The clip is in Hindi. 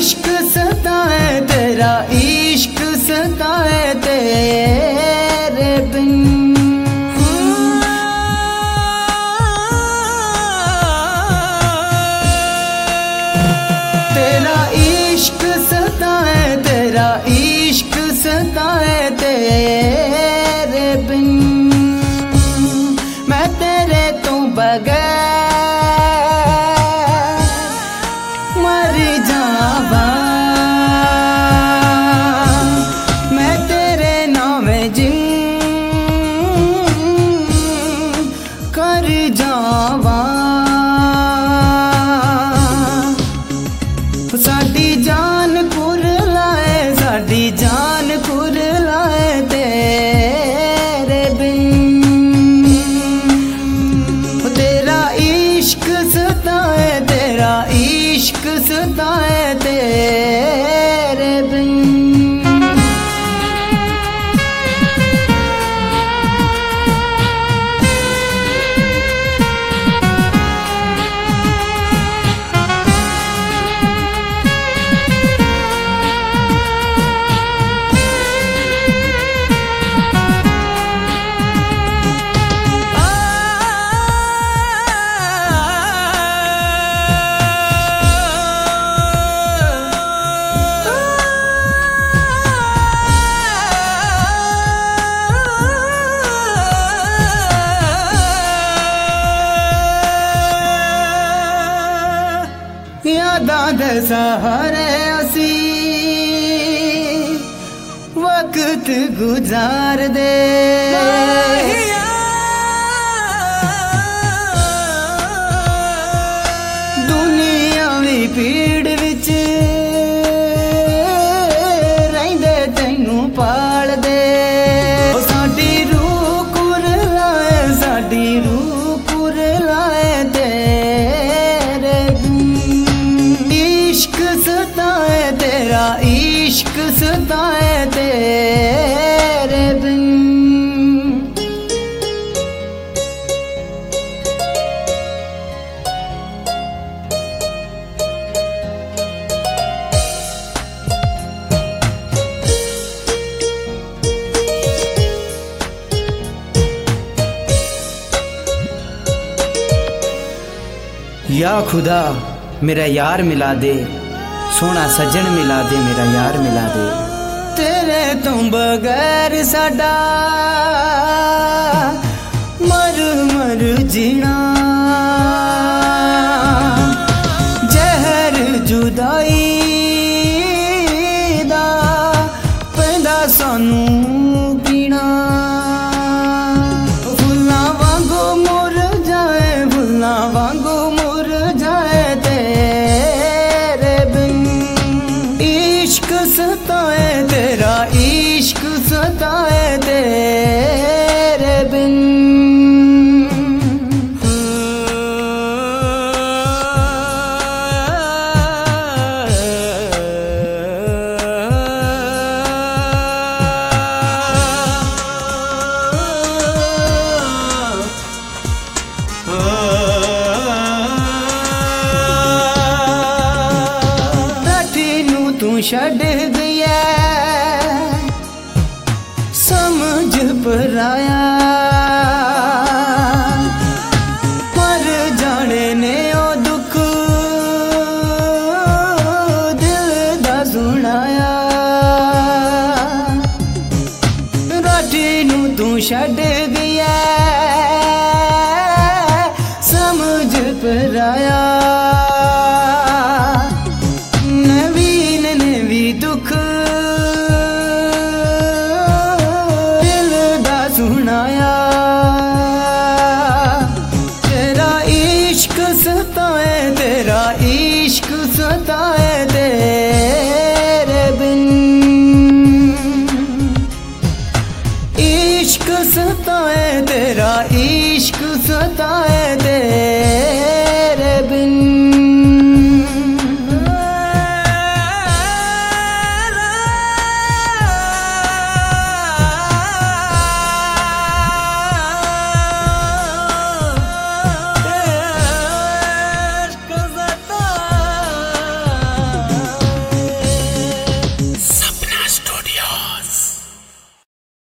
इश्क सताए तेरा इश्क सताए तेरे बिन। तेरा इश्क सताए तेरा इश्क सताए तेरे बिन। मैं तेरे तो बगैर मर जावा। मैं तेरे नाम जिन कर जावा। साडी जान कुरलाए साडी जान कुरलाए तेरे बिन। तेरा इश्क सताए तेरा इश्क सताए तेरे बिन। यादां दे सहारे असी वक्त गुजार दे। दुनिया वी पीड़ विच रहिंदे तैनू पाल दे। साडी रूह कुरलाए साडी रूह कुरलाए तेरे इश्क सताए तेरा इश्क सताए तेरे बिन। या खुदा मेरा यार मिला दे सोना सज्जन मिला दे मेरा यार मिला दे। तेरे तो बगैर साडा मर मर जीना। जहर जुदाई दा पैंदा सानू पीना। फुल्लां वांगू मुरझाए फुल्लां वांगू मुरझाए तेरे बिन। इश्क सताए तेरा इश्क सताए तेरे बिन। तू छड़ गया समझ पराया। मर जाने ने ओ दुख दिल दा सुनाया। राठी नू तू छड़ गया समझ पराया। दुख दिल दा सुनाया। तेरा इश्क सताए तेरा इश्क सताए तेरे बिन। इश्क सताए तेरा इश्क सताए तेरे बिन।